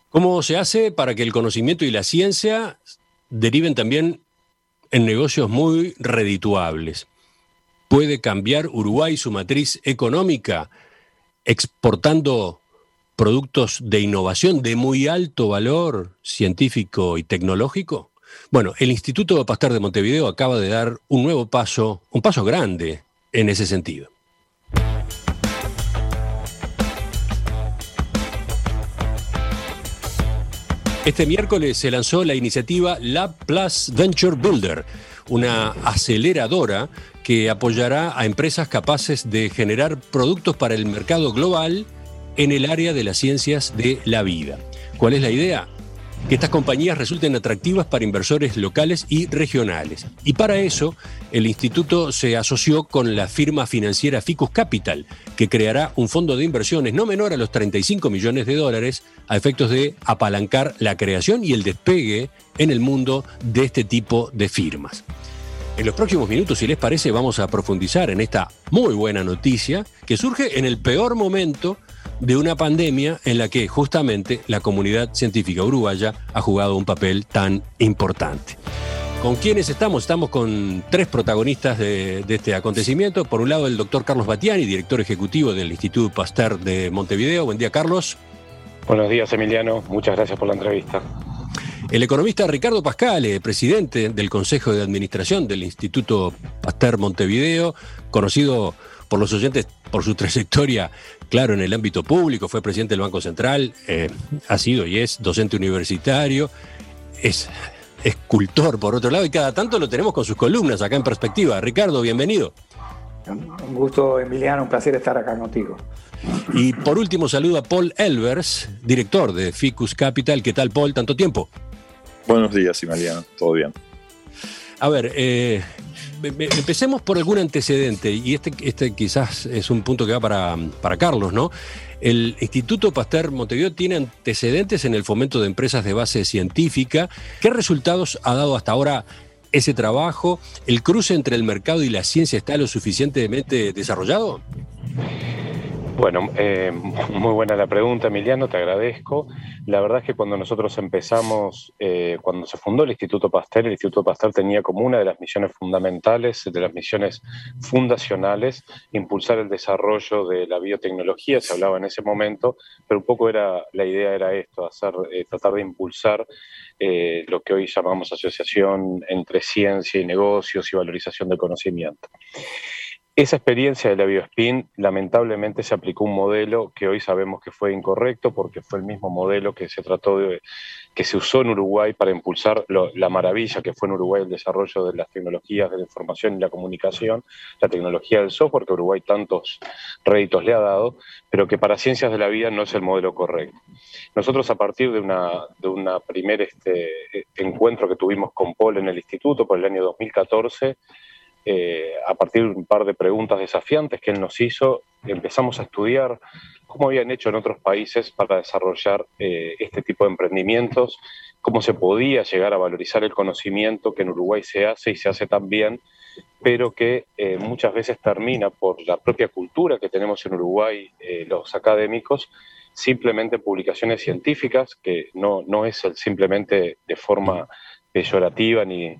¿Cómo se hace para que el conocimiento y la ciencia deriven también en negocios muy redituables? ¿Puede cambiar Uruguay su matriz económica exportando productos de innovación de muy alto valor científico y tecnológico? Bueno, el Instituto Pasteur de Montevideo acaba de dar un nuevo paso, un paso grande en ese sentido. Este miércoles se lanzó la iniciativa Lab Plus Venture Builder, una aceleradora que apoyará a empresas capaces de generar productos para el mercado global en el área de las ciencias de la vida. ¿Cuál es la idea? Que estas compañías resulten atractivas para inversores locales y regionales. Y para eso, el instituto se asoció con la firma financiera Ficus Capital, que creará un fondo de inversiones no menor a los $35 millones a efectos de apalancar la creación y el despegue en el mundo de este tipo de firmas. En los próximos minutos, si les parece, vamos a profundizar en esta muy buena noticia que surge en el peor momento de una pandemia en la que justamente la comunidad científica uruguaya ha jugado un papel tan importante. ¿Con quiénes estamos? Estamos con tres protagonistas de este acontecimiento. Por un lado, el doctor Carlos Battiani, director ejecutivo del Instituto Pasteur de Montevideo. Buen día, Carlos. Buenos días, Emiliano. Muchas gracias por la entrevista. El economista Ricardo Pascale, presidente del Consejo de Administración del Instituto Pasteur Montevideo, conocido por los oyentes por su trayectoria, claro, en el ámbito público, fue presidente del Banco Central, ha sido y es docente universitario, es escultor por otro lado, y cada tanto lo tenemos con sus columnas acá en Perspectiva. Ricardo, bienvenido. Un gusto, Emiliano, un placer estar acá contigo. Y por último saludo a Paul Elbers, director de Ficus Capital. ¿Qué tal, Paul? ¿Tanto tiempo? Buenos días, Emiliano. Todo bien. A ver, empecemos por algún antecedente, y este quizás es un punto que va para Carlos, ¿no? El Instituto Pasteur Montevideo tiene antecedentes en el fomento de empresas de base científica. ¿Qué resultados ha dado hasta ahora ese trabajo? ¿El cruce entre el mercado y la ciencia está lo suficientemente desarrollado? Bueno, muy buena la pregunta, Emiliano, te agradezco. La verdad es que cuando nosotros empezamos, cuando se fundó el Instituto Pasteur tenía como una de las misiones fundamentales, de las misiones fundacionales, impulsar el desarrollo de la biotecnología, se hablaba en ese momento, pero un poco la idea era esto, tratar de impulsar lo que hoy llamamos asociación entre ciencia y negocios y valorización del conocimiento. Esa experiencia de la BioSpin, lamentablemente se aplicó un modelo que hoy sabemos que fue incorrecto, porque fue el mismo modelo que se usó en Uruguay para impulsar la maravilla que fue en Uruguay el desarrollo de las tecnologías de la información y la comunicación, la tecnología del software, que Uruguay tantos réditos le ha dado, pero que para ciencias de la vida no es el modelo correcto. Nosotros, a partir de una primer encuentro que tuvimos con Paul en el instituto por el año 2014, a partir de un par de preguntas desafiantes que él nos hizo, empezamos a estudiar cómo habían hecho en otros países para desarrollar este tipo de emprendimientos, cómo se podía llegar a valorizar el conocimiento que en Uruguay se hace y se hace tan bien, pero que muchas veces termina por la propia cultura que tenemos en Uruguay, los académicos, simplemente publicaciones científicas, que no es simplemente de forma peyorativa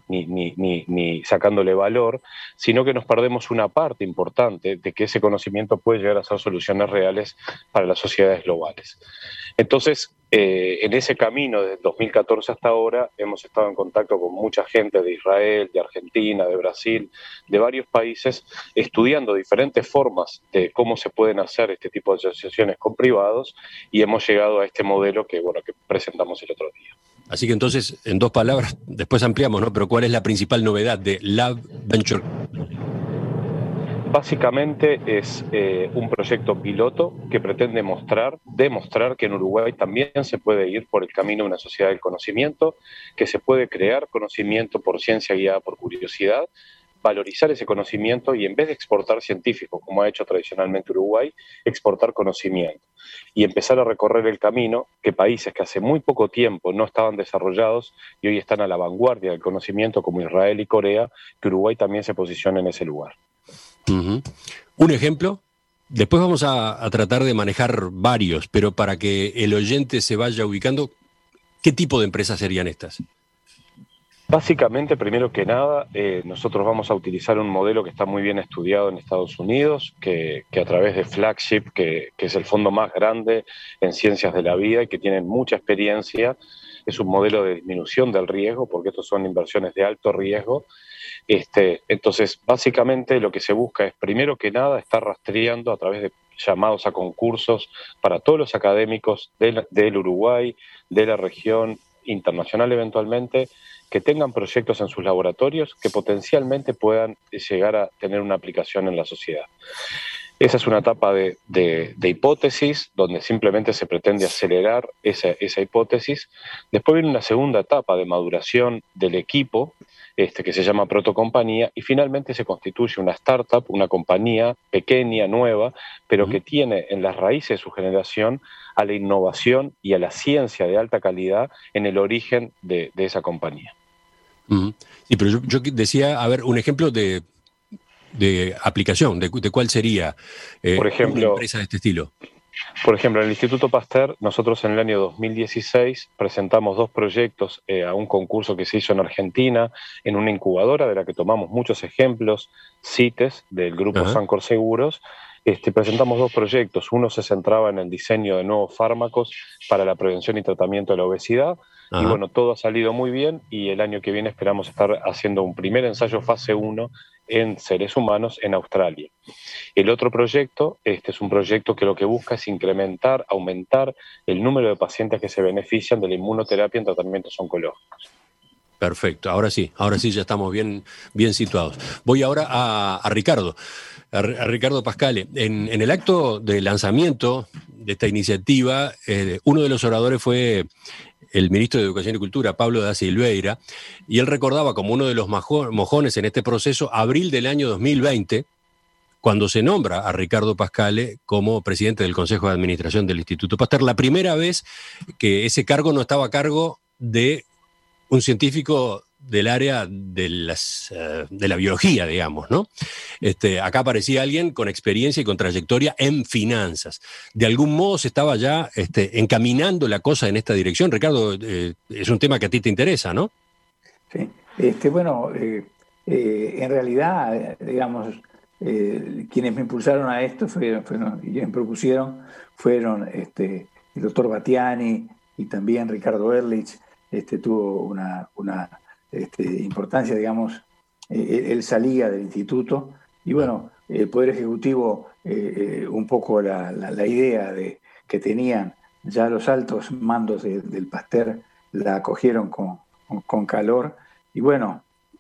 ni sacándole valor, sino que nos perdemos una parte importante de que ese conocimiento puede llegar a ser soluciones reales para las sociedades globales. Entonces, en ese camino desde 2014 hasta ahora hemos estado en contacto con mucha gente de Israel, de Argentina, de Brasil, de varios países, estudiando diferentes formas de cómo se pueden hacer este tipo de asociaciones con privados, y hemos llegado a este modelo que presentamos el otro día. Así que entonces, en dos palabras, después ampliamos, ¿no? Pero ¿cuál es la principal novedad de Lab Venture? Básicamente es un proyecto piloto que pretende demostrar que en Uruguay también se puede ir por el camino de una sociedad del conocimiento, que se puede crear conocimiento por ciencia guiada por curiosidad, valorizar ese conocimiento y, en vez de exportar científicos, como ha hecho tradicionalmente Uruguay, exportar conocimiento y empezar a recorrer el camino que países que hace muy poco tiempo no estaban desarrollados y hoy están a la vanguardia del conocimiento, como Israel y Corea, que Uruguay también se posiciona en ese lugar. Uh-huh. ¿Un ejemplo? Después vamos a tratar de manejar varios, pero para que el oyente se vaya ubicando, ¿Qué tipo de empresas serían estas? Básicamente, primero que nada, nosotros vamos a utilizar un modelo que está muy bien estudiado en Estados Unidos, que a través de Flagship, que es el fondo más grande en ciencias de la vida y que tienen mucha experiencia, es un modelo de disminución del riesgo, porque estos son inversiones de alto riesgo. Entonces, básicamente lo que se busca es, primero que nada, estar rastreando a través de llamados a concursos para todos los académicos del Uruguay, de la región internacional eventualmente, que tengan proyectos en sus laboratorios que potencialmente puedan llegar a tener una aplicación en la sociedad. Esa es una etapa de hipótesis, donde simplemente se pretende acelerar esa hipótesis. Después viene una segunda etapa de maduración del equipo, que se llama protocompañía, y finalmente se constituye una startup, una compañía pequeña, nueva, pero que tiene en las raíces de su generación a la innovación y a la ciencia de alta calidad en el origen de esa compañía. Sí, pero yo decía, a ver, un ejemplo de aplicación, de cuál sería Por ejemplo, una empresa de este estilo. Por ejemplo, en el Instituto Pasteur, nosotros en el año 2016 presentamos 2 proyectos a un concurso que se hizo en Argentina, en una incubadora de la que tomamos muchos ejemplos, CITES, del grupo Sancor Seguros. Presentamos 2 proyectos. Uno se centraba en el diseño de nuevos fármacos para la prevención y tratamiento de la obesidad. Y bueno, todo ha salido muy bien y el año que viene esperamos estar haciendo un primer ensayo fase 1 en seres humanos en Australia. El otro proyecto, es un proyecto que lo que busca es aumentar el número de pacientes que se benefician de la inmunoterapia en tratamientos oncológicos. Perfecto, ahora sí ya estamos bien situados. Voy ahora a Ricardo, a Ricardo Pascale. En el acto de lanzamiento de esta iniciativa, uno de los oradores fue el ministro de Educación y Cultura, Pablo da Silveira, y él recordaba como uno de los mojones en este proceso, abril del año 2020, cuando se nombra a Ricardo Pascale como presidente del Consejo de Administración del Instituto Pasteur, la primera vez que ese cargo no estaba a cargo de un científico del área de la biología, digamos, ¿no? Acá aparecía alguien con experiencia y con trayectoria en finanzas. De algún modo se estaba ya encaminando la cosa en esta dirección. Ricardo, es un tema que a ti te interesa, ¿no? Sí. En realidad, digamos, quienes me impulsaron a esto y me propusieron fueron el doctor Battiani y también Ricardo Ehrlich. Tuvo una importancia, digamos, él salía del instituto y bueno, el Poder Ejecutivo, un poco la idea que tenían ya los altos mandos del Pasteur la acogieron con calor y bueno,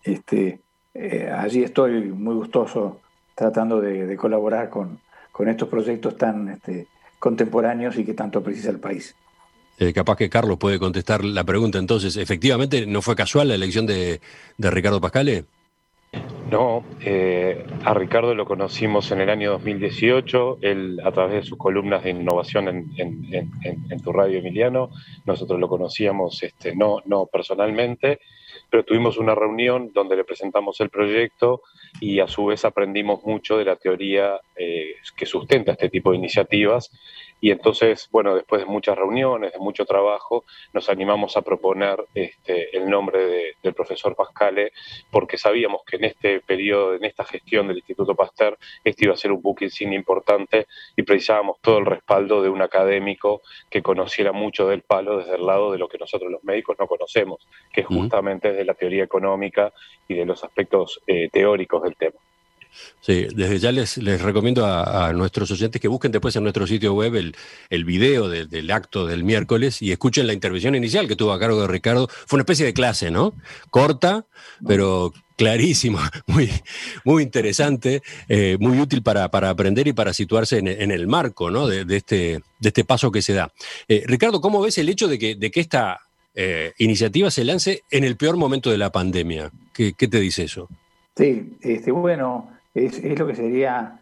allí estoy muy gustoso tratando de colaborar con estos proyectos tan contemporáneos y que tanto precisa el país. Capaz que Carlos puede contestar la pregunta. Entonces, ¿efectivamente no fue casual la elección de Ricardo Pascale? No, a Ricardo lo conocimos en el año 2018, él a través de sus columnas de innovación en tu radio, Emiliano. Nosotros lo conocíamos no personalmente, pero tuvimos una reunión donde le presentamos el proyecto y a su vez aprendimos mucho de la teoría que sustenta este tipo de iniciativas. Y entonces, bueno, después de muchas reuniones, de mucho trabajo, nos animamos a proponer el nombre del profesor Pascale, porque sabíamos que en este periodo, en esta gestión del Instituto Pasteur, iba a ser un buque insignia importante y precisábamos todo el respaldo de un académico que conociera mucho del palo desde el lado de lo que nosotros los médicos no conocemos, que es justamente de la teoría económica y de los aspectos teóricos del tema. Sí, desde ya les recomiendo a nuestros oyentes que busquen después en nuestro sitio web el video del acto del miércoles y escuchen la intervención inicial que tuvo a cargo de Ricardo. Fue una especie de clase, ¿no? Corta, pero clarísima, muy interesante, muy útil para aprender y para situarse en el marco, ¿no? de este paso que se da. Ricardo, ¿cómo ves el hecho de que esta iniciativa se lance en el peor momento de la pandemia? ¿Qué te dice eso? Sí, bueno, es lo que sería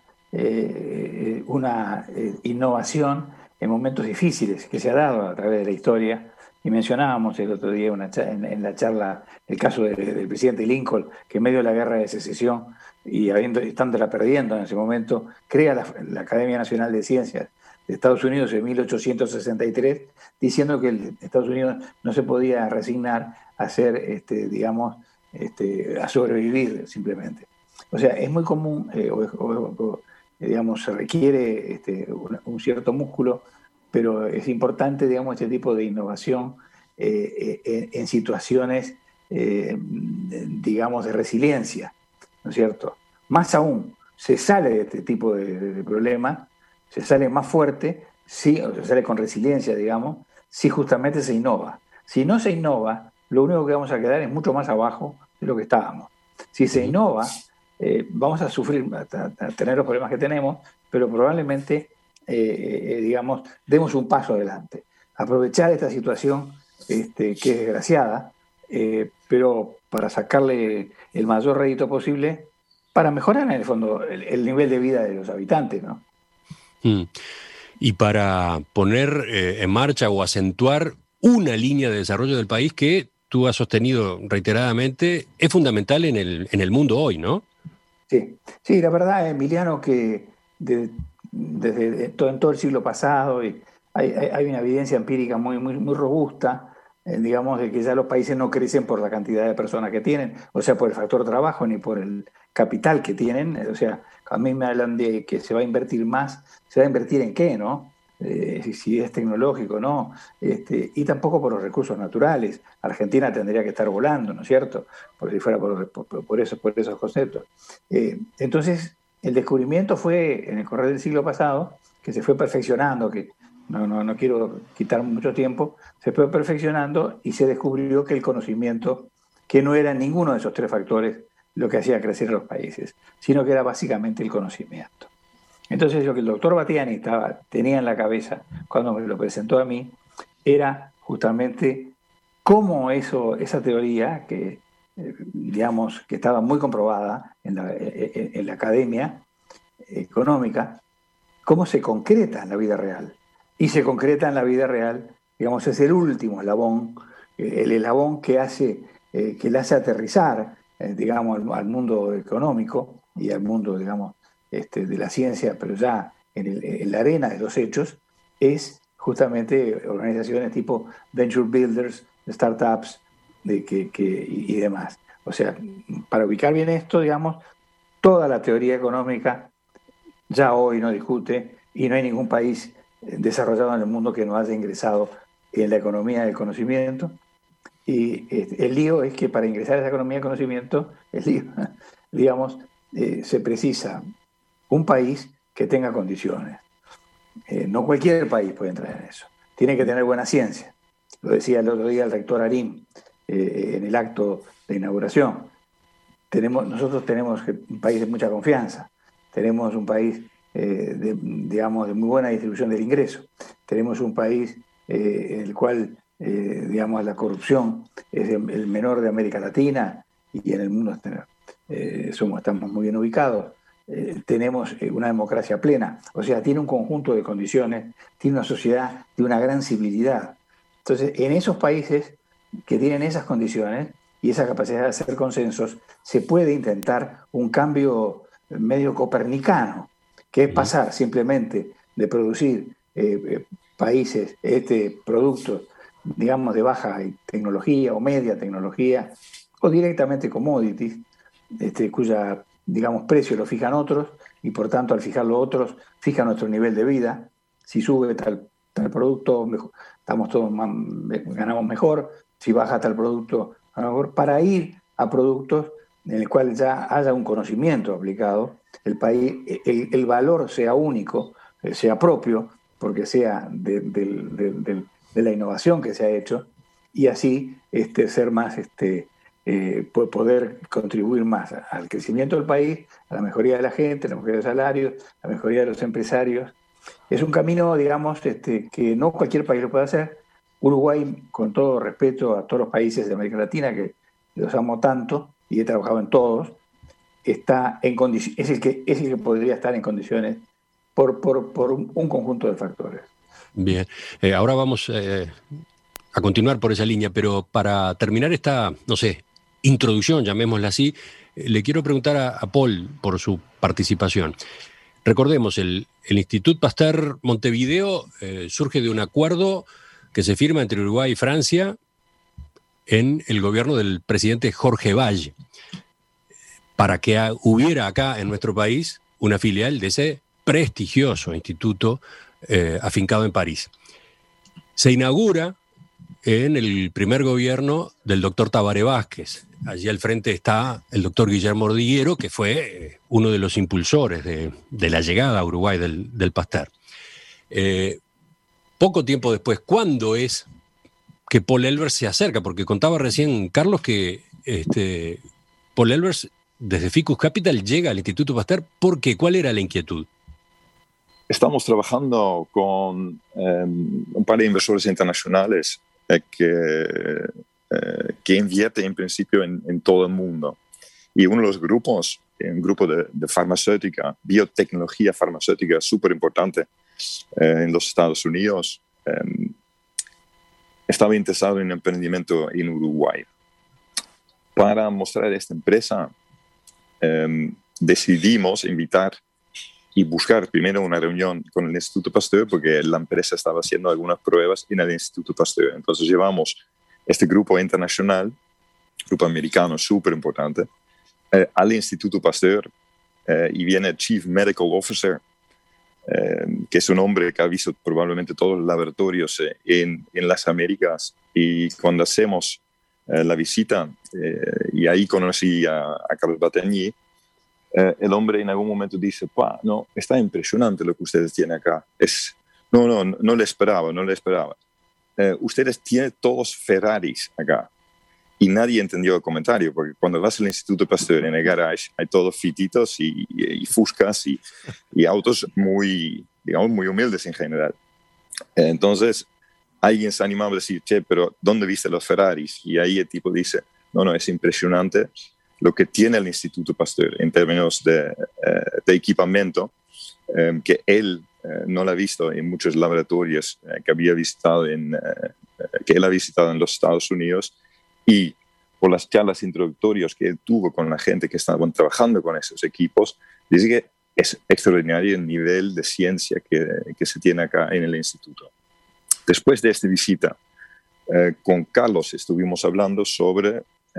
una innovación en momentos difíciles que se ha dado a través de la historia Y mencionábamos el otro día en la charla el caso del presidente Lincoln, que en medio de la guerra de secesión y estándola perdiendo en ese momento, crea la Academia Nacional de Ciencias de Estados Unidos en 1863, diciendo que Estados Unidos no se podía resignar a ser, a sobrevivir simplemente. O sea, es muy común, digamos, se requiere un cierto músculo, pero es importante, digamos, este tipo de innovación en situaciones, digamos, de resiliencia, ¿no es cierto? Más aún, se sale de este tipo de problemas, se sale más fuerte, sí, o se sale con resiliencia, digamos, si justamente se innova. Si no se innova, lo único que vamos a quedar es mucho más abajo de lo que estábamos. Si se innova, vamos a sufrir, a tener los problemas que tenemos, pero probablemente, digamos, demos un paso adelante. Aprovechar esta situación que es desgraciada, pero para sacarle el mayor rédito posible, para mejorar en el fondo el nivel de vida de los habitantes, ¿no? Y para poner en marcha o acentuar una línea de desarrollo del país que tú has sostenido reiteradamente es fundamental en el mundo hoy, ¿no? Sí, la verdad, Emiliano, que desde todo el siglo pasado hay una evidencia empírica muy robusta, digamos, de que ya los países no crecen por la cantidad de personas que tienen, o sea, por el factor trabajo ni por el capital que tienen. O sea, a mí me hablan de que se va a invertir más, ¿se va a invertir en qué, no? Si es tecnológico, ¿no? Y tampoco por los recursos naturales. Argentina tendría que estar volando, ¿no es cierto? Por si fuera por esos conceptos. Entonces, el descubrimiento fue en el correr del siglo pasado, que se fue perfeccionando, que no quiero quitar mucho tiempo, se fue perfeccionando y se descubrió que el conocimiento, que no era ninguno de esos tres factores lo que hacía crecer a los países, sino que era básicamente el conocimiento. Entonces, lo que el doctor Battiani tenía en la cabeza cuando me lo presentó a mí era justamente cómo esa teoría, que digamos que estaba muy comprobada en la academia económica, cómo se concreta en la vida real. Y se concreta en la vida real, digamos, es el último eslabón, el eslabón que le hace aterrizar, digamos, al mundo económico y al mundo, digamos, de la ciencia, pero ya en la arena de los hechos, es justamente organizaciones tipo Venture Builders, startups y demás. O sea, para ubicar bien esto, digamos, toda la teoría económica ya hoy no discute y no hay ningún país desarrollado en el mundo que no haya ingresado en la economía del conocimiento. Y el lío es que para ingresar a esa economía del conocimiento, digamos, se precisa un país que tenga condiciones. No cualquier país puede entrar en eso. Tiene que tener buena ciencia. Lo decía el otro día el rector Arín en el acto de inauguración. Nosotros tenemos un país de mucha confianza. Tenemos un país, digamos, de muy buena distribución del ingreso. Tenemos un país en el cual, digamos, la corrupción es el menor de América Latina y en el mundo estamos muy bien ubicados. Tenemos una democracia plena, o sea, tiene un conjunto de condiciones, tiene una sociedad de una gran civilidad. Entonces, en esos países que tienen esas condiciones y esa capacidad de hacer consensos, se puede intentar un cambio medio copernicano, que es pasar simplemente de producir países, productos, digamos, de baja tecnología o media tecnología, o directamente commodities, cuya, digamos, precio lo fijan otros, y por tanto al fijarlo otros, fijan nuestro nivel de vida. Si sube tal producto, estamos todos ganamos mejor. Si baja tal producto, a lo mejor, para ir a productos en el cual ya haya un conocimiento aplicado, el valor sea único, sea propio, porque sea de la innovación que se ha hecho, y así ser más, poder contribuir más al crecimiento del país, a la mejoría de la gente, a la mejoría de los salarios, a la mejoría de los empresarios. Es un camino, digamos, que no cualquier país lo puede hacer. Uruguay, con todo respeto a todos los países de América Latina, que los amo tanto y he trabajado en todos, es el que podría estar en condiciones por un conjunto de factores. Bien, ahora vamos a continuar por esa línea, pero para terminar esta, no sé, introducción, llamémosla así, le quiero preguntar a Paul por su participación. Recordemos, el Institut Pasteur Montevideo surge de un acuerdo que se firma entre Uruguay y Francia en el gobierno del presidente Jorge Valle, para que hubiera acá en nuestro país una filial de ese prestigioso instituto afincado en París. Se inaugura en el primer gobierno del doctor Tabaré Vázquez. Allí al frente está el doctor Guillermo Ordiguero, que fue uno de los impulsores de la llegada a Uruguay del Pasteur. Poco tiempo después, ¿cuándo es que Paul Elbers se acerca? Porque contaba recién Carlos que Paul Elbers desde Ficus Capital llega al Instituto Pasteur. ¿Por qué? ¿Cuál era la inquietud? Estamos trabajando con un par de inversores internacionales que invierte en principio en todo el mundo. Y uno de los grupos, un grupo de farmacéutica, biotecnología farmacéutica súper importante en los Estados Unidos, estaba interesado en emprendimiento en Uruguay. Para mostrar esta empresa, decidimos invitar y buscar primero una reunión con el Instituto Pasteur, porque la empresa estaba haciendo algunas pruebas en el Instituto Pasteur. Entonces llevamos este grupo internacional, grupo americano súper importante, al Instituto Pasteur, y viene el Chief Medical Officer, que es un hombre que ha visto probablemente todos los laboratorios en las Américas. Y cuando hacemos la visita, y ahí conocí a Carlos Batagny, el hombre en algún momento dice, no, está impresionante lo que ustedes tienen acá. No le esperaba. Ustedes tienen todos Ferraris acá. Y nadie entendió el comentario, porque cuando vas al Instituto Pasteur en el garage hay todos fititos y fuscas y autos muy humildes en general. Entonces alguien se animaba a decir, pero ¿dónde viste los Ferraris? Y ahí el tipo dice, no, es impresionante lo que tiene el Instituto Pasteur en términos de equipamiento, que él no lo ha visto en muchos laboratorios que él ha visitado en los Estados Unidos, y por las charlas introductorias que él tuvo con la gente que estaban trabajando con esos equipos, dice que es extraordinario el nivel de ciencia que se tiene acá en el instituto. Después de esta visita, con Carlos estuvimos hablando sobre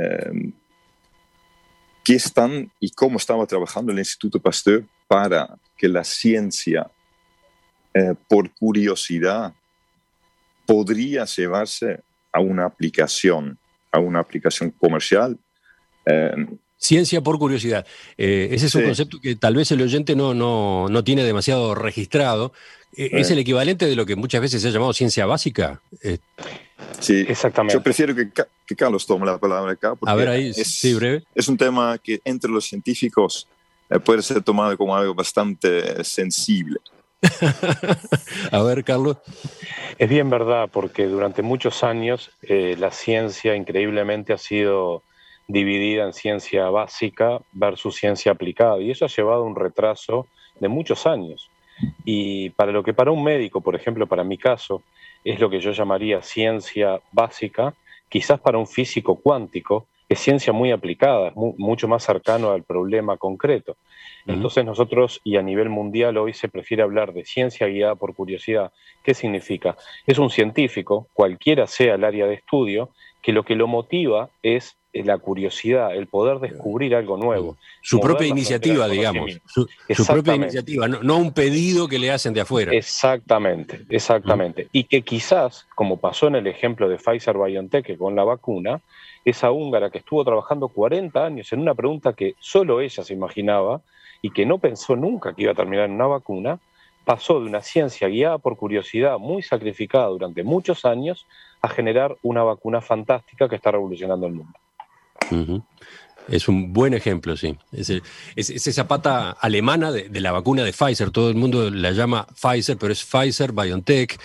qué están y cómo estaba trabajando el Instituto Pasteur para que la ciencia, por curiosidad, podría llevarse a una aplicación comercial. Ciencia por curiosidad. Ese es un concepto que tal vez el oyente no tiene demasiado registrado. ¿Es el equivalente de lo que muchas veces se ha llamado ciencia básica? Sí, exactamente. Yo prefiero que Carlos tome la palabra acá, porque a ver, ahí, breve. Es un tema que entre los científicos puede ser tomado como algo bastante sensible. A ver, Carlos. Es bien verdad, porque durante muchos años la ciencia increíblemente ha sido dividida en ciencia básica versus ciencia aplicada, y eso ha llevado a un retraso de muchos años. Y para un médico, por ejemplo, para mi caso, es lo que yo llamaría ciencia básica, quizás para un físico cuántico es ciencia muy aplicada, es mucho más cercano al problema concreto. Entonces nosotros, y a nivel mundial hoy se prefiere hablar de ciencia guiada por curiosidad. ¿Qué significa? Es un científico, cualquiera sea el área de estudio, que lo motiva es la curiosidad, el poder descubrir algo nuevo. Su propia iniciativa, digamos. Su propia iniciativa, no un pedido que le hacen de afuera. Exactamente. Y que quizás, como pasó en el ejemplo de Pfizer-BioNTech con la vacuna, esa húngara que estuvo trabajando 40 años en una pregunta que solo ella se imaginaba y que no pensó nunca que iba a terminar en una vacuna, pasó de una ciencia guiada por curiosidad muy sacrificada durante muchos años a generar una vacuna fantástica que está revolucionando el mundo. Es un buen ejemplo, sí. Es esa pata alemana de la vacuna de Pfizer. Todo el mundo la llama Pfizer, pero es Pfizer-BioNTech.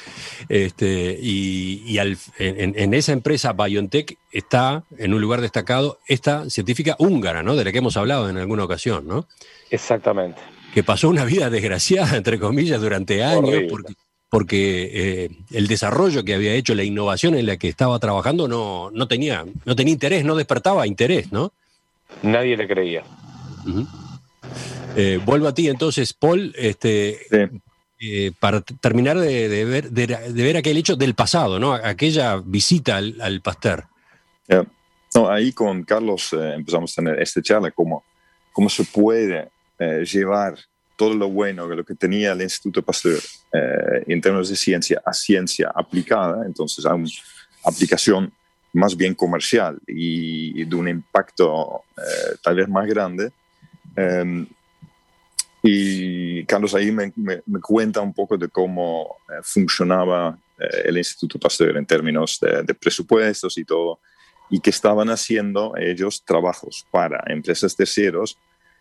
En esa empresa BioNTech está en un lugar destacado esta científica húngara, ¿no? De la que hemos hablado en alguna ocasión, ¿no? Exactamente. Que pasó una vida desgraciada, entre comillas, durante años, porque el desarrollo que había hecho, la innovación en la que estaba trabajando no tenía interés, no despertaba interés, ¿no? Nadie le creía. Uh-huh. Vuelvo a ti entonces, Paul, para terminar de ver aquel hecho del pasado, ¿no? Aquella visita al Pasteur. Yeah. No, ahí con Carlos empezamos a tener esta charla, cómo se puede llevar todo lo bueno, lo que tenía el Instituto Pasteur en términos de ciencia a ciencia aplicada, entonces a una aplicación más bien comercial y de un impacto tal vez más grande. Y Carlos ahí me cuenta un poco de cómo funcionaba el Instituto Pasteur en términos de presupuestos y todo, y que estaban haciendo ellos trabajos para empresas terceros,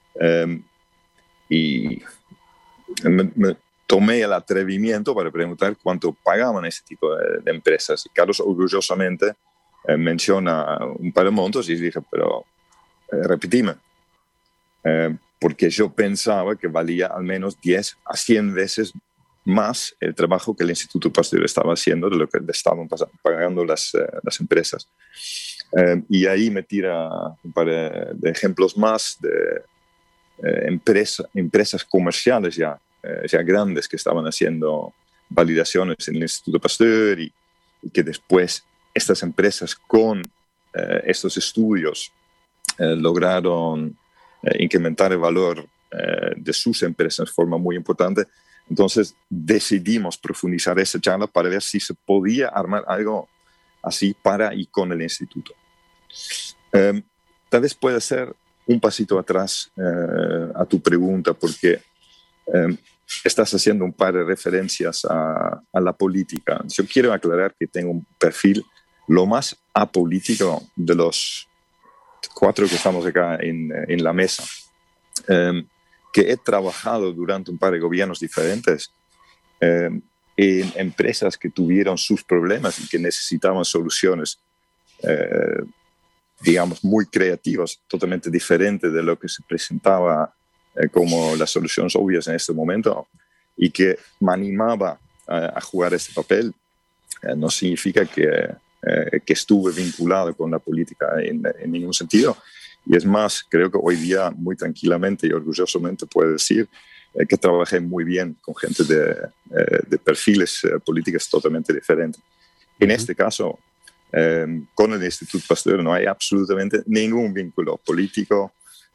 y me tomé el atrevimiento para preguntar cuánto pagaban ese tipo de empresas. Y Carlos orgullosamente menciona un par de montos y dije, pero repetime, porque yo pensaba que valía al menos 10 a 100 veces más el trabajo que el Instituto Pasteur estaba haciendo de lo que le estaban pagando las empresas. Y ahí me tira un par de ejemplos más de empresas comerciales ya grandes que estaban haciendo validaciones en el Instituto Pasteur y que después estas empresas con estos estudios lograron incrementar el valor de sus empresas de forma muy importante. Entonces decidimos profundizar esa charla para ver si se podía armar algo así para y con el instituto. Tal vez pueda ser un pasito atrás a tu pregunta, porque estás haciendo un par de referencias a la política. Yo quiero aclarar que tengo un perfil lo más apolítico de los 4 que estamos acá en la mesa, que he trabajado durante un par de gobiernos diferentes en empresas que tuvieron sus problemas y que necesitaban soluciones, digamos, muy creativas, totalmente diferentes de lo que se presentaba como las soluciones obvias en este momento, y que me animaba a jugar este papel. No significa que estuve vinculado con la política en ningún sentido. Y es más, creo que hoy día muy tranquilamente y orgullosamente puedo decir que trabajé muy bien con gente de perfiles políticos totalmente diferentes. En este caso, con el Instituto Pasteur no hay absolutamente ningún vínculo político,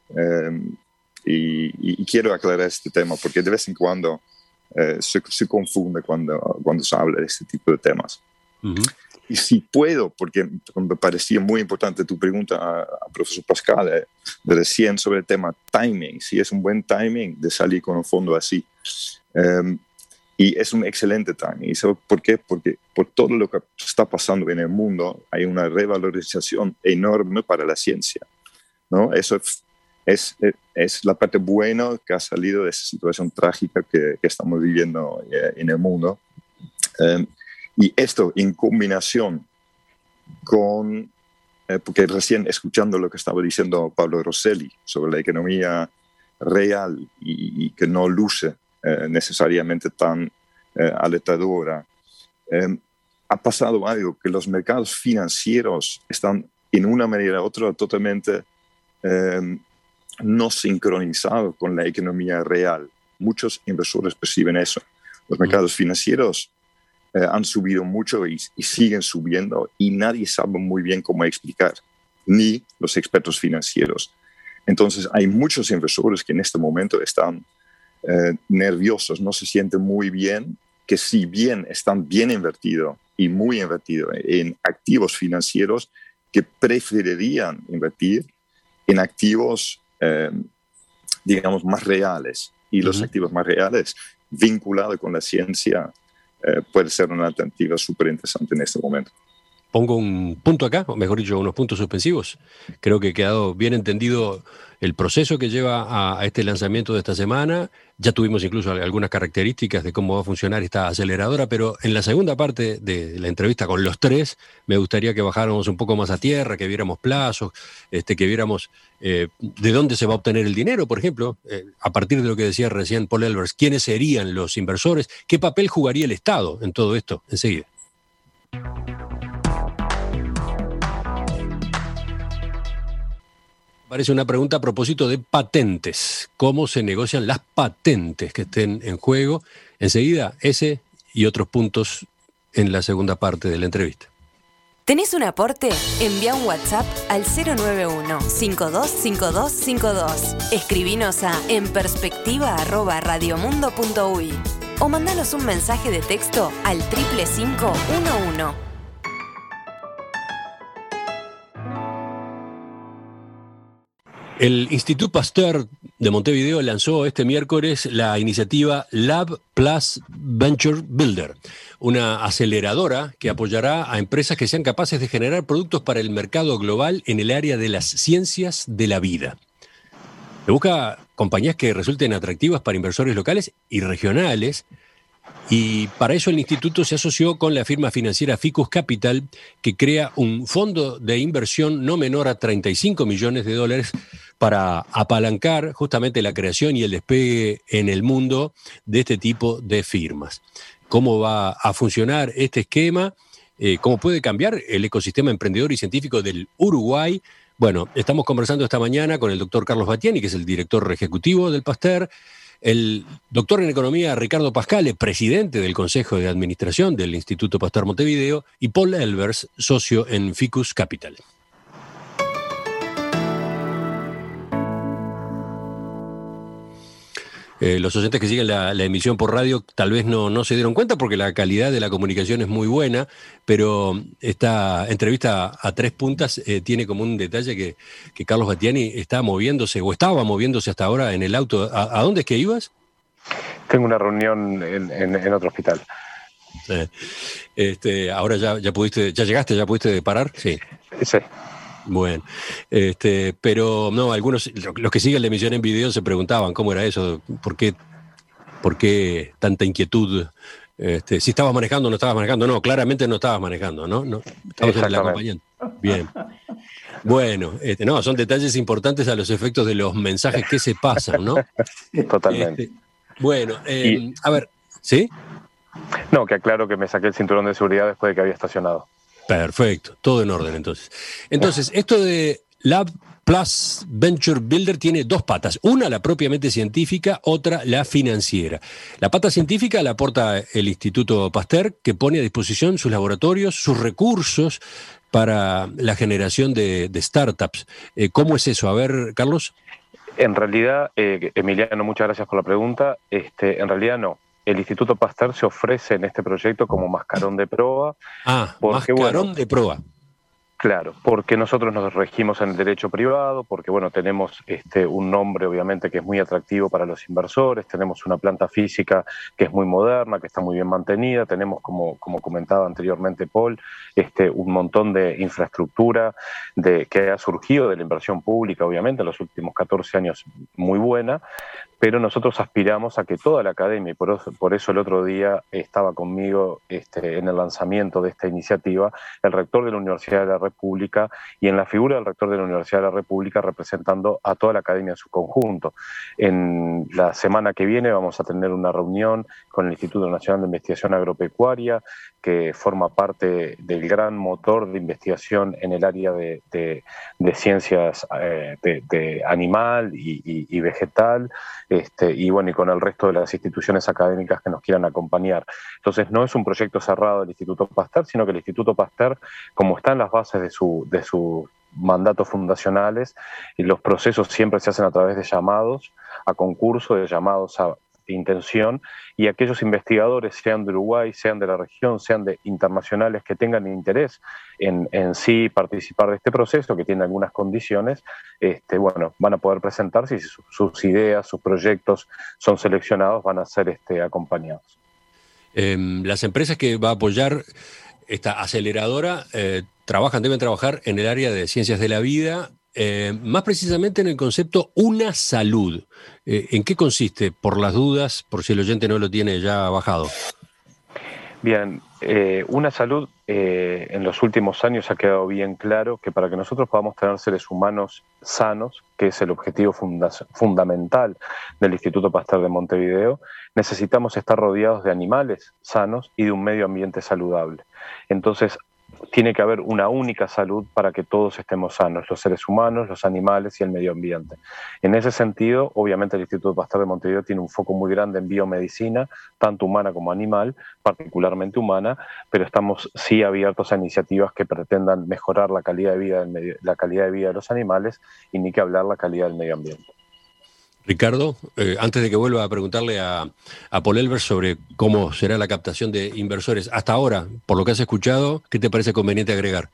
y quiero aclarar este tema porque de vez en cuando se confunde cuando se habla de este tipo de temas. Uh-huh. Y si puedo, porque me parecía muy importante tu pregunta a profesor Pascal de recién sobre el tema timing, si es un buen timing de salir con un fondo así. Y es un excelente timing. ¿Y sabes por qué? Porque por todo lo que está pasando en el mundo hay una revalorización enorme para la ciencia, ¿no? Eso es la parte buena que ha salido de esa situación trágica que estamos viviendo en el mundo. Y esto en combinación con, porque recién escuchando lo que estaba diciendo Pablo Rosselli sobre la economía real y que no luce necesariamente tan alentadora, ha pasado algo que los mercados financieros están en una manera u otra totalmente no sincronizados con la economía real. Muchos inversores perciben eso. Los mercados financieros han subido mucho y siguen subiendo y nadie sabe muy bien cómo explicar, ni los expertos financieros. Entonces hay muchos inversores que en este momento están nerviosos, no se sienten muy bien, que si bien están bien invertidos y muy invertidos en activos financieros, que preferirían invertir en activos, digamos, más reales. Y los activos más reales vinculados con la ciencia puede ser una alternativa súper interesante en este momento. pongo un punto acá, o mejor dicho, unos puntos suspensivos. Creo que ha quedado bien entendido el proceso que lleva a este lanzamiento de esta semana. Ya tuvimos incluso algunas características de cómo va a funcionar esta aceleradora, pero en la segunda parte de la entrevista con los tres, me gustaría que bajáramos un poco más a tierra, que viéramos plazos, que viéramos de dónde se va a obtener el dinero, por ejemplo, a partir de lo que decía recién Paul Elbers, quiénes serían los inversores, qué papel jugaría el Estado en todo esto, enseguida. Parece una pregunta a propósito de patentes. ¿Cómo se negocian las patentes que estén en juego? Enseguida, ese y otros puntos en la segunda parte de la entrevista. ¿Tenés un aporte? Envía un WhatsApp al 091-525252. Escribinos a enperspectiva@radiomundo.uy o mandanos un mensaje de texto al 55511. El Instituto Pasteur de Montevideo lanzó este miércoles la iniciativa Lab Plus Venture Builder, una aceleradora que apoyará a empresas que sean capaces de generar productos para el mercado global en el área de las ciencias de la vida. Se busca compañías que resulten atractivas para inversores locales y regionales, y para eso el instituto se asoció con la firma financiera Ficus Capital, que crea un fondo de inversión no menor a $35 millones para apalancar justamente la creación y el despegue en el mundo de este tipo de firmas. ¿Cómo va a funcionar este esquema? ¿Cómo puede cambiar el ecosistema emprendedor y científico del Uruguay? Bueno, estamos conversando esta mañana con el doctor Carlos Battiani, que es el director ejecutivo del Pasteur, el doctor en economía Ricardo Pascale, presidente del Consejo de Administración del Instituto Pasteur Montevideo, y Paul Elbers, socio en Ficus Capital. Los oyentes que siguen la emisión por radio tal vez no se dieron cuenta porque la calidad de la comunicación es muy buena, pero esta entrevista a tres puntas tiene como un detalle que Carlos Battiani está moviéndose o estaba moviéndose hasta ahora en el auto. ¿A dónde es que ibas? Tengo una reunión en otro hospital. Ahora ya llegaste, ya pudiste parar. Sí. Sí. Bueno, pero no, algunos, los que siguen la emisión en video se preguntaban cómo era eso, por qué tanta inquietud, si estabas manejando o no estabas manejando. No, claramente no estabas manejando, ¿no? Estabas en el acompañante. Bien. Bueno, no, son detalles importantes a los efectos de los mensajes que se pasan, ¿no? Totalmente. Bueno, a ver, ¿sí? No, que aclaro que me saqué el cinturón de seguridad después de que había estacionado. Perfecto, todo en orden entonces. Entonces, esto de Lab Plus Venture Builder tiene dos patas. Una, la propiamente científica, otra, la financiera. La pata científica la aporta el Instituto Pasteur, que pone a disposición sus laboratorios, sus recursos para la generación de startups. ¿Cómo es eso? A ver, Carlos. En realidad, Emiliano, muchas gracias por la pregunta. En realidad no. El Instituto Pasteur se ofrece en este proyecto como mascarón de proa. Mascarón de proa. Claro, porque nosotros nos regimos en el derecho privado, porque tenemos un nombre obviamente que es muy atractivo para los inversores, tenemos una planta física que es muy moderna, que está muy bien mantenida, tenemos, como comentaba anteriormente Paul, un montón de infraestructura que ha surgido de la inversión pública, obviamente, en los últimos 14 años muy buena, pero nosotros aspiramos a que toda la academia, y por eso el otro día estaba conmigo en el lanzamiento de esta iniciativa, el rector de la Universidad de la República, y en la figura del rector de la Universidad de la República representando a toda la academia en su conjunto. En la semana que viene vamos a tener una reunión con el Instituto Nacional de Investigación Agropecuaria, que forma parte del gran motor de investigación en el área de ciencias de animal y vegetal, y con el resto de las instituciones académicas que nos quieran acompañar. Entonces no es un proyecto cerrado del Instituto Pasteur, sino que el Instituto Pasteur, como está en las bases de sus mandatos fundacionales, y los procesos siempre se hacen a través de llamados a concurso, de llamados a intención, y aquellos investigadores, sean de Uruguay, sean de la región, sean de internacionales, que tengan interés en sí participar de este proceso, que tiene algunas condiciones, van a poder presentarse, y si sus ideas, sus proyectos son seleccionados, van a ser acompañados. Las empresas que va a apoyar esta aceleradora deben trabajar en el área de ciencias de la vida, más precisamente en el concepto Una Salud. ¿En qué consiste? Por las dudas, por si el oyente no lo tiene ya bajado. Bien, Una Salud en los últimos años ha quedado bien claro que para que nosotros podamos tener seres humanos sanos, que es el objetivo fundamental del Instituto Pasteur de Montevideo, necesitamos estar rodeados de animales sanos y de un medio ambiente saludable. Entonces, tiene que haber una única salud para que todos estemos sanos, los seres humanos, los animales y el medio ambiente. En ese sentido, obviamente el Instituto Pasteur de Montevideo tiene un foco muy grande en biomedicina, tanto humana como animal, particularmente humana, pero estamos sí abiertos a iniciativas que pretendan mejorar la calidad de vida de los animales y ni que hablar la calidad del medio ambiente. Ricardo, antes de que vuelva a preguntarle a Paul Elbers sobre cómo será la captación de inversores, hasta ahora, por lo que has escuchado, ¿qué te parece conveniente agregar?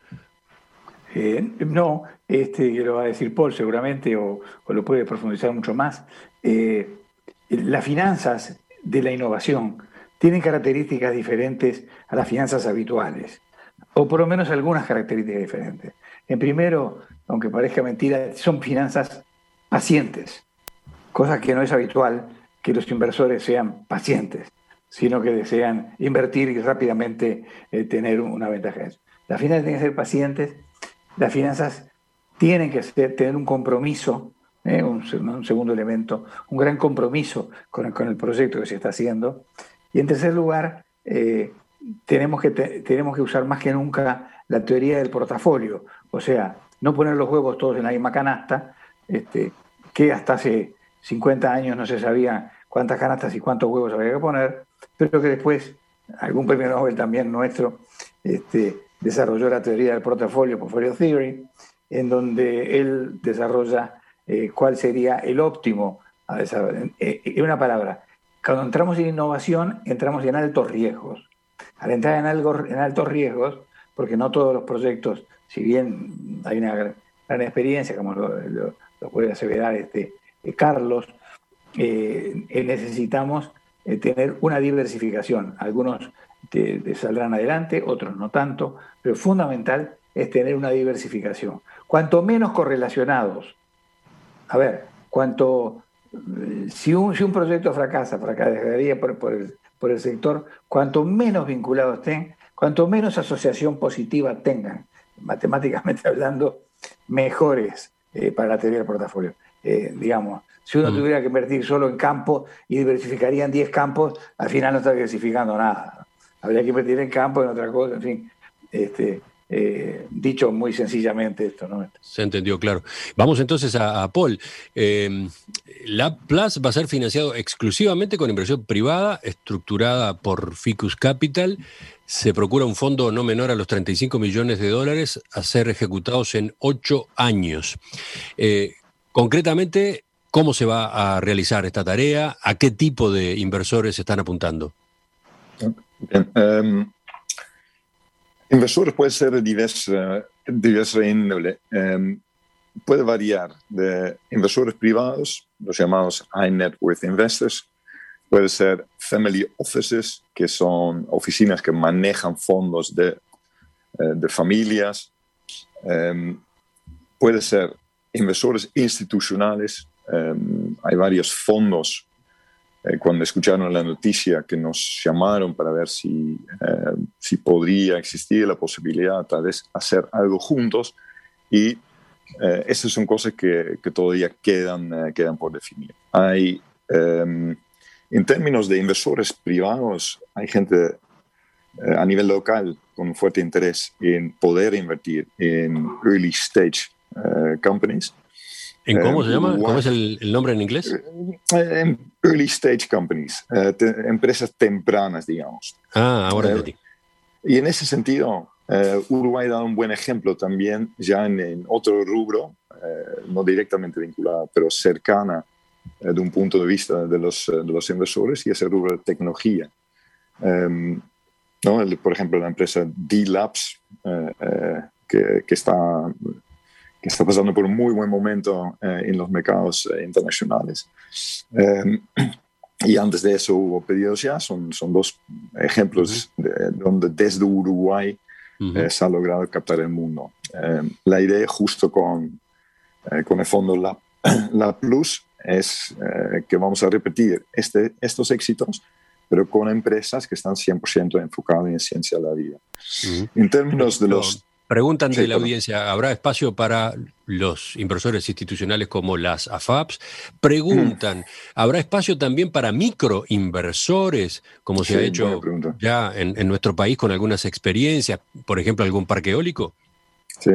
No, que lo va a decir Paul seguramente, o lo puede profundizar mucho más. Las finanzas de la innovación tienen características diferentes a las finanzas habituales, o por lo menos algunas características diferentes. En primero, aunque parezca mentira, son finanzas pacientes. Cosa que no es habitual que los inversores sean pacientes, sino que desean invertir y rápidamente tener una ventaja. Las finanzas tienen que ser pacientes, las finanzas tienen que tener un compromiso, un segundo elemento, un gran compromiso con el proyecto que se está haciendo. Y en tercer lugar, tenemos que usar más que nunca la teoría del portafolio, o sea, no poner los huevos todos en la misma canasta, que hasta hace 50 años no se sabía cuántas canastas y cuántos huevos había que poner, pero que después algún premio Nobel también nuestro desarrolló la teoría del portfolio theory, en donde él desarrolla cuál sería el óptimo a desarrollar. En una palabra, cuando entramos en innovación, entramos en altos riesgos. Al entrar en altos riesgos, porque no todos los proyectos, si bien hay una gran experiencia, como lo puede aseverar Carlos, necesitamos tener una diversificación. Algunos te saldrán adelante, otros no tanto, pero fundamental es tener una diversificación. Cuanto menos correlacionados, si un proyecto fracasaría por el sector, cuanto menos vinculados estén, cuanto menos asociación positiva tengan, matemáticamente hablando, mejores para la teoría del portafolio. Digamos, si uno tuviera que invertir solo en campo y diversificaría en 10 campos, al final no está diversificando nada. Habría que invertir en campo, en otra cosa, en fin. Dicho muy sencillamente esto, ¿no? Se entendió, claro. Vamos entonces a Paul. LabPlus va a ser financiado exclusivamente con inversión privada, estructurada por Ficus Capital. Se procura un fondo no menor a los $35 millones a ser ejecutados en 8 años. Concretamente, ¿cómo se va a realizar esta tarea? ¿A qué tipo de inversores se están apuntando? Bien, inversores puede ser de diversa índole. Puede variar de inversores privados, los llamados high net worth investors. Puede ser family offices, que son oficinas que manejan fondos de familias. Puede ser inversores institucionales. Hay varios fondos. Cuando escucharon la noticia, que nos llamaron para ver si podría existir la posibilidad tal vez hacer algo juntos, y esas son cosas que todavía quedan por definir. En términos de inversores privados, hay gente a nivel local con un fuerte interés en poder invertir en early stage companies. ¿En cómo se llama? ¿Cómo es el nombre en inglés? Early stage companies, empresas tempranas, digamos. Ahora entendí. Y en ese sentido, Uruguay da un buen ejemplo también, ya en otro rubro, no directamente vinculada, pero cercana de un punto de vista de los inversores, y ese rubro de tecnología. Por ejemplo, la empresa D-Labs, que está pasando por un muy buen momento en los mercados internacionales. y antes de eso hubo Pedidos Ya. Son dos ejemplos donde desde Uruguay se ha logrado captar el mundo. La idea justo con el fondo La Plus es que vamos a repetir estos éxitos, pero con empresas que están 100% enfocadas en ciencia de la vida. En términos de los... Preguntan de la audiencia, ¿habrá espacio para los inversores institucionales como las AFAPs? Preguntan, ¿habrá espacio también para microinversores, como se ha hecho ya en nuestro país con algunas experiencias, por ejemplo, algún parque eólico? Sí.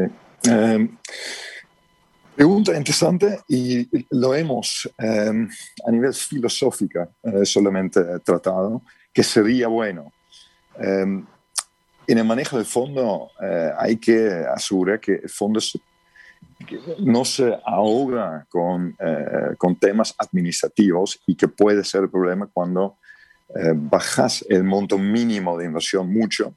Pregunta interesante, y lo hemos a nivel filosófico solamente tratado, que sería bueno. En el manejo del fondo hay que asegurar que el fondo no se ahoga con temas administrativos, y que puede ser el problema cuando bajas el monto mínimo de inversión mucho,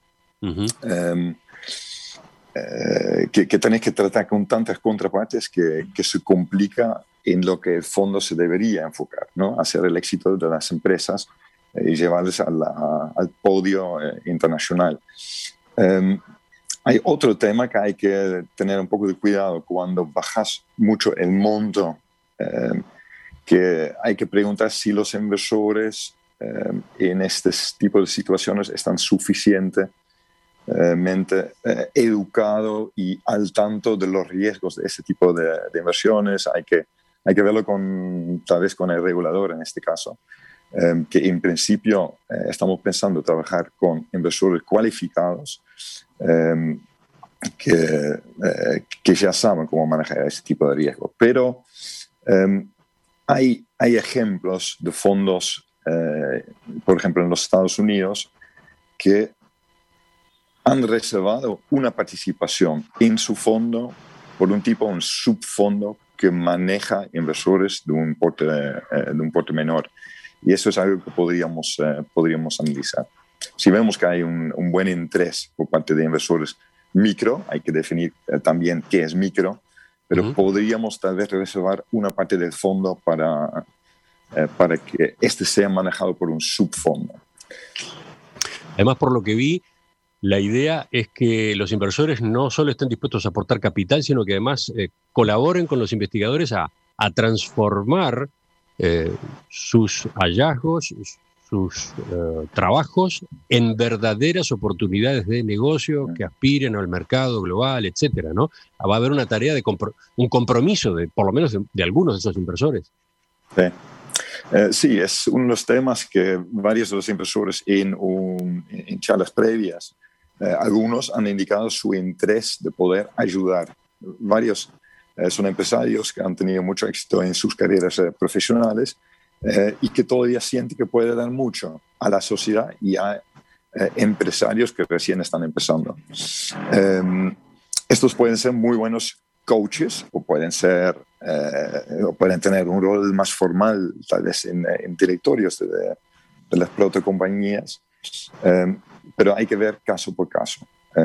que tenés que tratar con tantas contrapartes que se complica en lo que el fondo se debería enfocar, ¿no? Hacer el éxito de las empresas y llevarles al podio internacional. Hay otro tema que hay que tener un poco de cuidado cuando bajas mucho el monto, que hay que preguntar si los inversores en este tipo de situaciones están suficientemente educados y al tanto de los riesgos de ese tipo de inversiones. Hay que verlo tal vez con el regulador en este caso. Que en principio estamos pensando trabajar con inversores cualificados que ya saben cómo manejar ese tipo de riesgo. Pero hay ejemplos de fondos, por ejemplo en los Estados Unidos, que han reservado una participación en su fondo por un subfondo que maneja inversores de un porte menor. Y eso es algo que podríamos analizar. Si vemos que hay un buen interés por parte de inversores micro, hay que definir también qué es micro, pero podríamos tal vez reservar una parte del fondo para que este sea manejado por un subfondo. Además, por lo que vi, la idea es que los inversores no solo estén dispuestos a aportar capital, sino que además colaboren con los investigadores a transformar sus hallazgos, sus trabajos en verdaderas oportunidades de negocio que aspiren al mercado global, etcétera, ¿no? Va a haber una tarea un compromiso por lo menos de algunos de esos inversores. Sí. Sí, es uno de los temas que varios de los inversores en charlas previas, algunos han indicado su interés de poder ayudar. Varios son empresarios que han tenido mucho éxito en sus carreras profesionales y que todavía sienten que puede dar mucho a la sociedad y a empresarios que recién están empezando. Estos pueden ser muy buenos coaches o pueden tener un rol más formal, tal vez en directorios de las protocompañías, pero hay que ver caso por caso.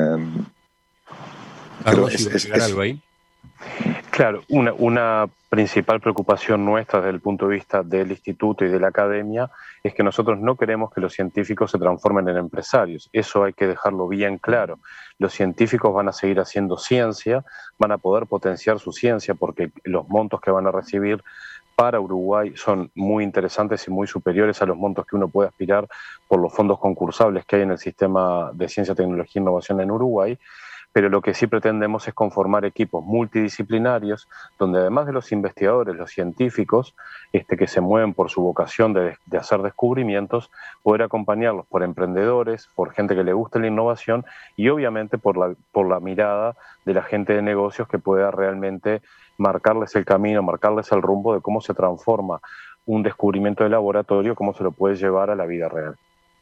Algo ahí. Claro, una principal preocupación nuestra desde el punto de vista del instituto y de la academia es que nosotros no queremos que los científicos se transformen en empresarios. Eso hay que dejarlo bien claro. Los científicos van a seguir haciendo ciencia, van a poder potenciar su ciencia porque los montos que van a recibir para Uruguay son muy interesantes y muy superiores a los montos que uno puede aspirar por los fondos concursables que hay en el sistema de ciencia, tecnología e innovación en Uruguay. Pero lo que sí pretendemos es conformar equipos multidisciplinarios donde además de los investigadores, los científicos que se mueven por su vocación de hacer descubrimientos, poder acompañarlos por emprendedores, por gente que le guste la innovación y obviamente por la mirada de la gente de negocios que pueda realmente marcarles el camino, marcarles el rumbo de cómo se transforma un descubrimiento de laboratorio, cómo se lo puede llevar a la vida real.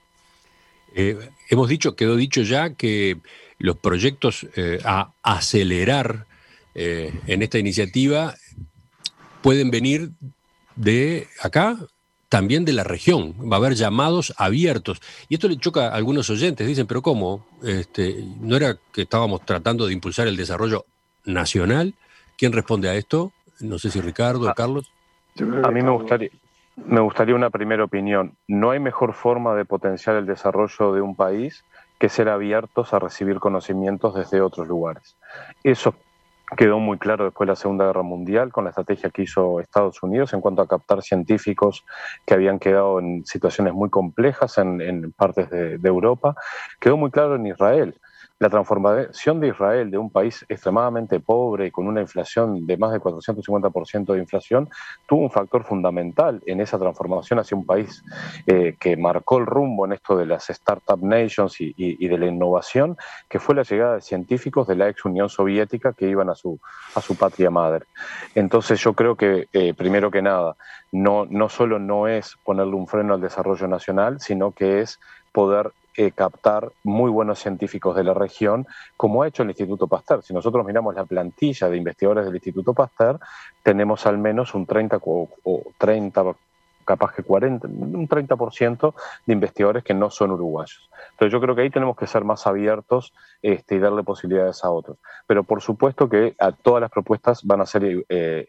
Quedó dicho ya que los proyectos a acelerar en esta iniciativa pueden venir de acá, también de la región. Va a haber llamados abiertos. Y esto le choca a algunos oyentes. Dicen, ¿pero cómo? ¿No era que estábamos tratando de impulsar el desarrollo nacional? ¿Quién responde a esto? No sé si Ricardo o Carlos. A mí me gustaría... Me gustaría una primera opinión. No hay mejor forma de potenciar el desarrollo de un país que ser abiertos a recibir conocimientos desde otros lugares. Eso quedó muy claro después de la Segunda Guerra Mundial con la estrategia que hizo Estados Unidos en cuanto a captar científicos que habían quedado en situaciones muy complejas en partes de Europa. Quedó muy claro en Israel. La transformación de Israel de un país extremadamente pobre y con una inflación de más de 450% de inflación tuvo un factor fundamental en esa transformación hacia un país que marcó el rumbo en esto de las Startup Nations y de la innovación, que fue la llegada de científicos de la ex Unión Soviética que iban a su patria madre. Entonces yo creo que, primero que nada, no solo no es ponerle un freno al desarrollo nacional, sino que es poder captar muy buenos científicos de la región, como ha hecho el Instituto Pasteur. Si nosotros miramos la plantilla de investigadores del Instituto Pasteur, tenemos al menos un 30 capaz que 40, un 30% de investigadores que no son uruguayos. Entonces yo creo que ahí tenemos que ser más abiertos y darle posibilidades a otros. Pero por supuesto que a todas las propuestas van a ser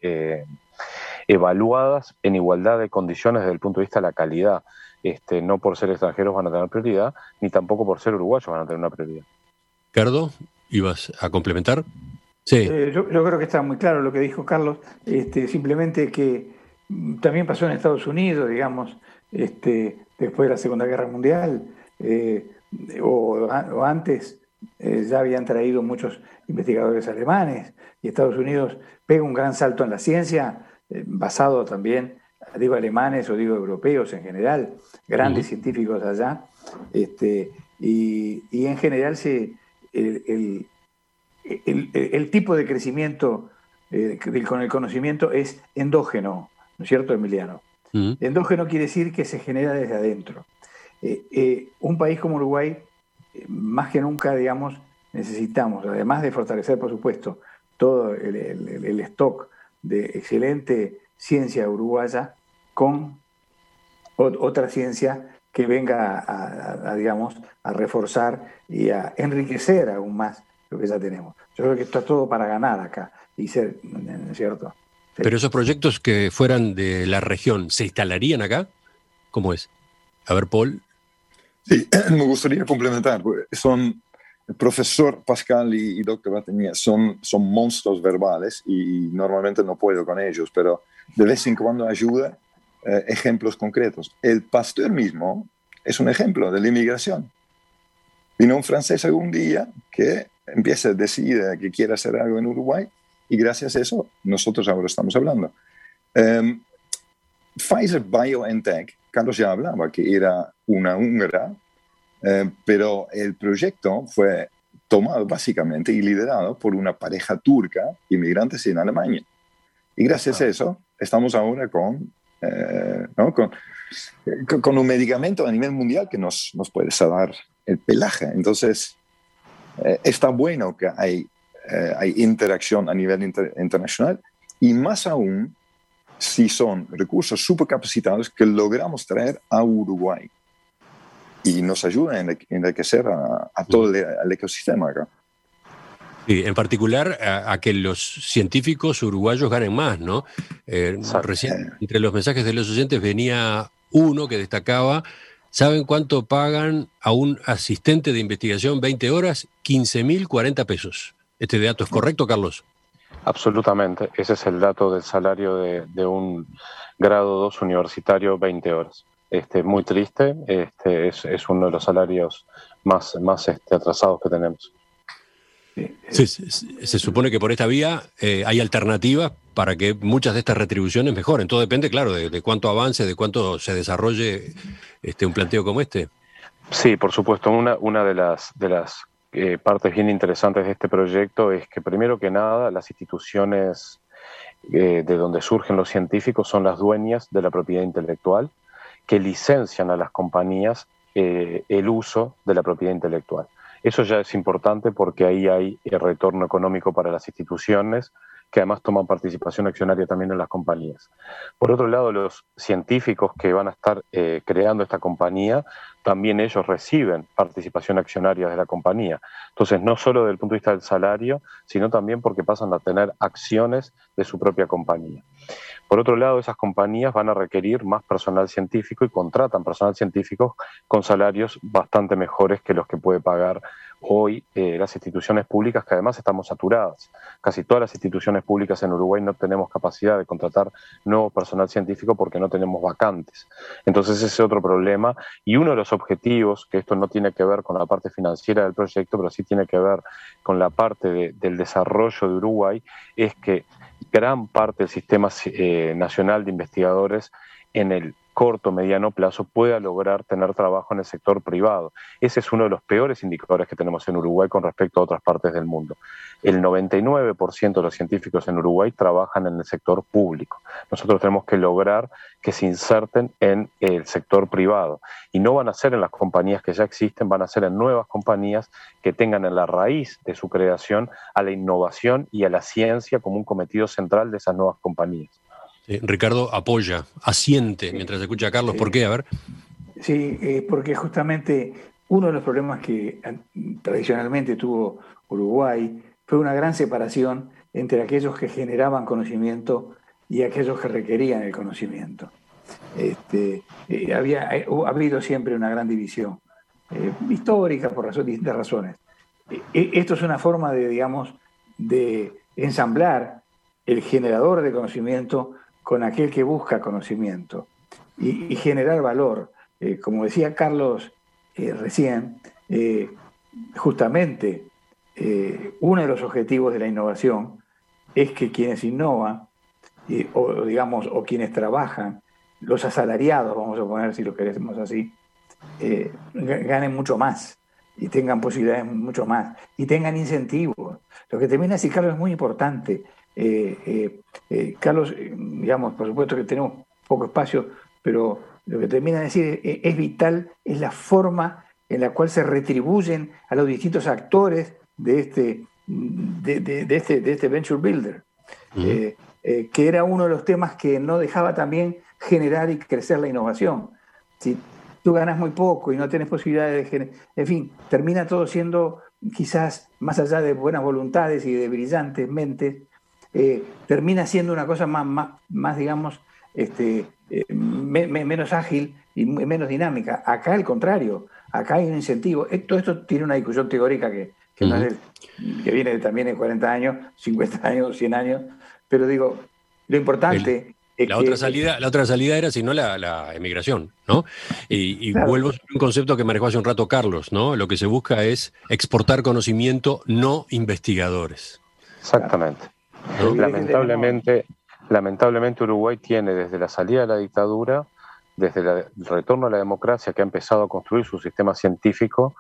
evaluadas en igualdad de condiciones desde el punto de vista de la calidad. No por ser extranjeros van a tener prioridad, ni tampoco por ser uruguayos van a tener una prioridad. Ricardo, ¿ibas a complementar? Sí. Yo creo que está muy claro lo que dijo Carlos, simplemente que también pasó en Estados Unidos, digamos, después de la Segunda Guerra Mundial, o antes, ya habían traído muchos investigadores alemanes, y Estados Unidos pega un gran salto en la ciencia, basado también, digo alemanes o digo europeos en general, grandes científicos allá, y en general el tipo de crecimiento con el conocimiento es endógeno, ¿no es cierto, Emiliano? Endógeno quiere decir que se genera desde adentro. Un país como Uruguay, más que nunca, digamos, necesitamos, además de fortalecer, por supuesto, todo el stock de excelente ciencia uruguaya con otra ciencia que venga digamos, a reforzar y a enriquecer aún más lo que ya tenemos. Yo creo que está todo para ganar acá y ser, ¿cierto? Sí. Pero esos proyectos que fueran de la región, ¿se instalarían acá? ¿Cómo es? A ver, Paul. Sí, me gustaría complementar. El profesor Pascal y doctor Batenia son monstruos verbales y normalmente no puedo con ellos, pero de vez en cuando ayuda ejemplos concretos. El Pasteur mismo es un ejemplo de la inmigración. Vino un francés algún día que empieza a decir que quiere hacer algo en Uruguay y gracias a eso nosotros ahora estamos hablando. Pfizer BioNTech, Carlos ya hablaba que era una húngara, pero el proyecto fue tomado básicamente y liderado por una pareja turca, inmigrantes en Alemania. Y gracias a eso estamos ahora con un medicamento a nivel mundial que nos puede salvar el pelaje. Entonces, está bueno que hay interacción a nivel internacional y más aún si son recursos supercapacitados que logramos traer a Uruguay y nos ayuda a enriquecer a todo el ecosistema acá. Sí, en particular a que los científicos uruguayos ganen más, ¿no? Recién, entre los mensajes de los oyentes venía uno que destacaba, ¿saben cuánto pagan a un asistente de investigación 20 horas? 15.040 pesos. ¿Este dato es correcto, Carlos? Absolutamente. Ese es el dato del salario de un grado 2 universitario, 20 horas. Muy triste, es uno de los salarios más atrasados que tenemos. Se supone que por esta vía hay alternativas para que muchas de estas retribuciones mejoren. Todo depende, claro, de cuánto avance, de cuánto se desarrolle un planteo como este. Sí, por supuesto. Una de las partes bien interesantes de este proyecto es que, primero que nada, las instituciones de donde surgen los científicos son las dueñas de la propiedad intelectual, que licencian a las compañías el uso de la propiedad intelectual. Eso ya es importante porque ahí hay retorno económico para las instituciones que además toman participación accionaria también en las compañías. Por otro lado, los científicos que van a estar creando esta compañía, también ellos reciben participación accionaria de la compañía. Entonces, no solo desde el punto de vista del salario, sino también porque pasan a tener acciones de su propia compañía. Por otro lado, esas compañías van a requerir más personal científico y contratan personal científico con salarios bastante mejores que los que puede pagar hoy las instituciones públicas, que además estamos saturadas. Casi todas las instituciones públicas en Uruguay no tenemos capacidad de contratar nuevo personal científico porque no tenemos vacantes. Entonces ese es otro problema, y uno de los objetivos, que esto no tiene que ver con la parte financiera del proyecto, pero sí tiene que ver con la parte del desarrollo de Uruguay, es que gran parte del sistema nacional de investigadores en el corto, mediano plazo pueda lograr tener trabajo en el sector privado. Ese es uno de los peores indicadores que tenemos en Uruguay con respecto a otras partes del mundo. El 99% de los científicos en Uruguay trabajan en el sector público. Nosotros tenemos que lograr que se inserten en el sector privado. Y no van a ser en las compañías que ya existen, van a ser en nuevas compañías que tengan en la raíz de su creación a la innovación y a la ciencia como un cometido central de esas nuevas compañías. Ricardo apoya, asiente mientras escucha a Carlos. ¿Por qué? A ver. Sí, porque justamente uno de los problemas que tradicionalmente tuvo Uruguay fue una gran separación entre aquellos que generaban conocimiento y aquellos que requerían el conocimiento. Ha habido siempre una gran división histórica por distintas razones. Esto es una forma de ensamblar el generador de conocimiento con aquel que busca conocimiento y generar valor. Como decía Carlos recién, justamente uno de los objetivos de la innovación es que quienes innovan, o quienes trabajan, los asalariados, vamos a poner si lo queremos así, ganen mucho más y tengan posibilidades mucho más y tengan incentivos. Lo que termina así, Carlos, es muy importante. Carlos, por supuesto que tenemos poco espacio, pero lo que termina de decir es vital, es la forma en la cual se retribuyen a los distintos actores de este Venture Builder, que era uno de los temas que no dejaba también generar y crecer la innovación. Si tú ganas muy poco y no tienes posibilidades de en fin, termina todo siendo, quizás más allá de buenas voluntades y de brillantes mentes, termina siendo una cosa más digamos, menos ágil y menos dinámica. Acá al contrario, acá hay un incentivo. Todo esto tiene una discusión teórica que viene también de 40 años, 50 años, 100 años, pero digo, lo importante... La otra salida era, si no, la emigración, ¿no? Y claro, vuelvo a un concepto que manejó hace un rato Carlos, ¿no? Lo que se busca es exportar conocimiento, no investigadores. Exactamente. Lamentablemente Uruguay tiene desde la salida de la dictadura, desde el retorno a la democracia, que ha empezado a construir su sistema científico,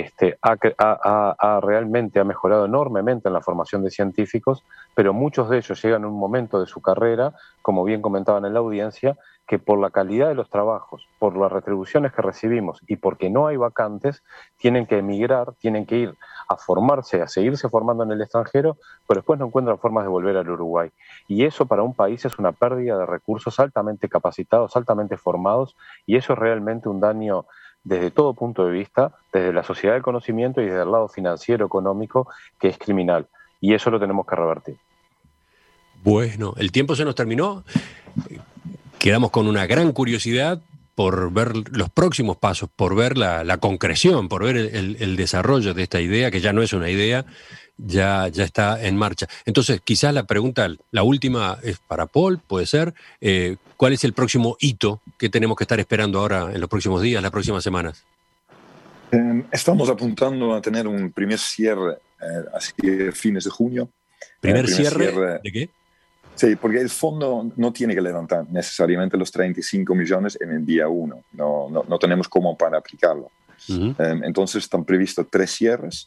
realmente ha mejorado enormemente en la formación de científicos, pero muchos de ellos llegan a un momento de su carrera, como bien comentaban en la audiencia, que por la calidad de los trabajos, por las retribuciones que recibimos y porque no hay vacantes, tienen que emigrar, tienen que ir a formarse, a seguirse formando en el extranjero, pero después no encuentran formas de volver al Uruguay. Y eso para un país es una pérdida de recursos altamente capacitados, altamente formados, y eso es realmente un daño desde todo punto de vista, desde la sociedad del conocimiento y desde el lado financiero, económico, que es criminal. Y eso lo tenemos que revertir. Bueno, el tiempo se nos terminó. Quedamos con una gran curiosidad por ver los próximos pasos, por ver la concreción, por ver el desarrollo de esta idea, que ya no es una idea, ya está en marcha. Entonces, quizás la pregunta, la última, es para Paul, puede ser, ¿cuál es el próximo hito que tenemos que estar esperando ahora en los próximos días, las próximas semanas? Estamos apuntando a tener un primer cierre hacia fines de junio. ¿Primer cierre de qué? Sí, porque el fondo no tiene que levantar necesariamente los 35 millones en el día 1. No tenemos cómo para aplicarlo. Uh-huh. Entonces están previstos 3 cierres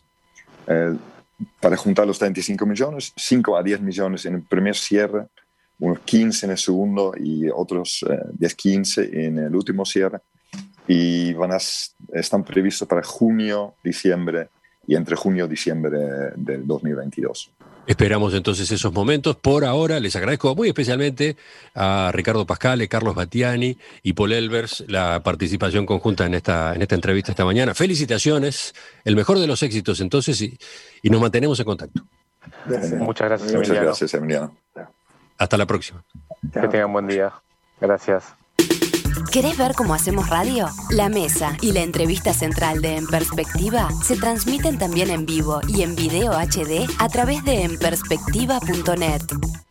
para juntar los 35 millones, 5 a 10 millones en el primer cierre, unos 15 en el segundo y otros 10-15 en el último cierre. Y están previstos para junio, diciembre y entre junio y diciembre del 2022. Esperamos entonces esos momentos. Por ahora les agradezco muy especialmente a Ricardo Pascale, Carlos Battiani y Paul Elbers la participación conjunta en esta entrevista esta mañana. Felicitaciones, el mejor de los éxitos entonces y nos mantenemos en contacto. Gracias. Muchas gracias, Emiliano. Muchas gracias, Emiliano. Hasta la próxima. Que tengan buen día. Gracias. ¿Querés ver cómo hacemos radio? La mesa y la entrevista central de En Perspectiva se transmiten también en vivo y en video HD a través de enperspectiva.net.